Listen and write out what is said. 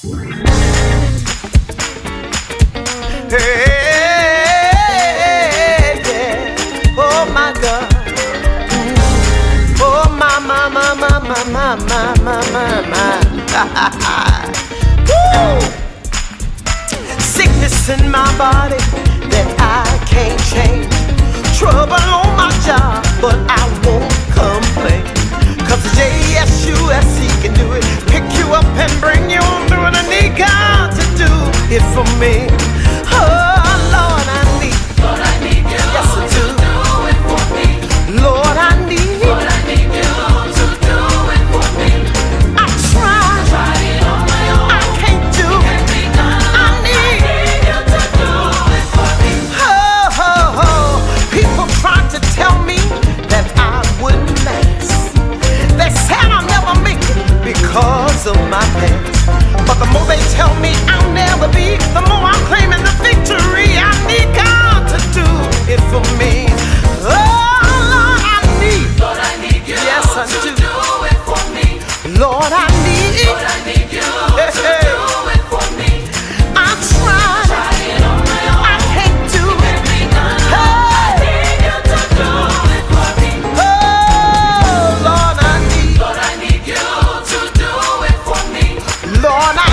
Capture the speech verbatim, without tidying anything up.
Hey, yeah. Oh my God. Oh my, my, my, my, my, my, my, my, my, my. Woo! Sickness in my body that I can't change. Trouble on my job, but I won't complain. Cause the J S U S E can do it. Pick you up and bring you on through. And I need God to do it for me. Oh Lord, I need, Lord, I need you. Yes, I do. To do it for me. Lord, I need, Lord, I need you to do it for me. I try, Try it on my own. I can't do It can't be done. I need, I need you to do it for me. oh, oh, oh. People tried to tell me that I wouldn't last. They said I'll never make it because of my past. But the more they tell me I'll never be, the more I'm claiming the victory. I need God to do it for me. Oh Lord, I need, Lord, I need you yes, I to do. do it for me. Lord, I need, Lord, I need you Hey, to hey. do it for me. I tried, Try it on my own. I can't do It can't be done. I Hey, need you to do it for me. oh Lord, I need, Lord, I need you to do it for me. Lord, I